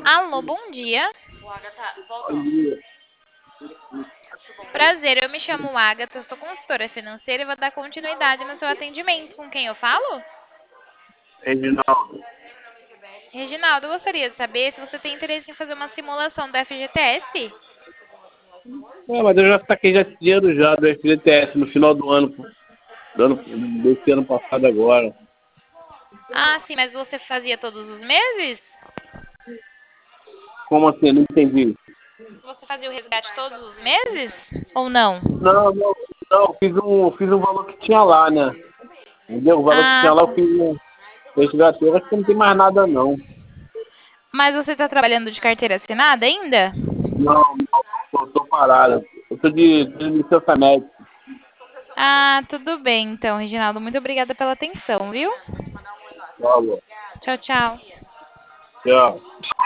Alô, bom dia. Bom dia. Prazer, eu me chamo Agatha, sou consultora financeira e vou dar continuidade no seu atendimento. Com quem eu falo? Reginaldo. Reginaldo, eu gostaria de saber se você tem interesse em fazer uma simulação do FGTS. Mas eu já saquei já esse dinheiro já do FGTS no final desse ano passado agora. Ah, sim, mas você fazia todos os meses? Como assim? Não entendi. Você fazia o resgate todos os meses? Ou não? Não, fiz um valor que tinha lá, né? Entendeu? O valor que Ah, tinha lá eu fiz um resgate. Eu acho que não tem mais nada não. mas você está trabalhando de carteira assinada ainda? Não, tô parado. Eu tô de licença médica. Ah, tudo bem então, Reginaldo. Muito obrigada pela atenção, viu? Tchau. Tchau, tchau. Tchau.